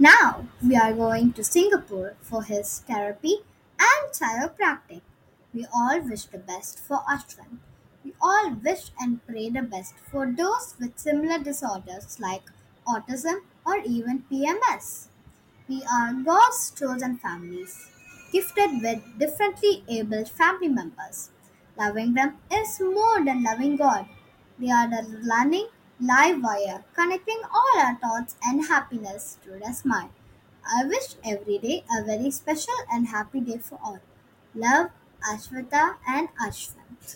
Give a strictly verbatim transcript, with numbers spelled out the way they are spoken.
Now we are going to Singapore for his therapy and chiropractic. We all wish the best for Ashwin. We all wish and pray the best for those with similar disorders like autism or even P M S. We are God's chosen families, gifted with differently abled family members. Loving them is more than loving God. They are the running live wire connecting all our thoughts and happiness through the smile. I wish every day a very special and happy day for all. Love, Ashwata and Ashwin.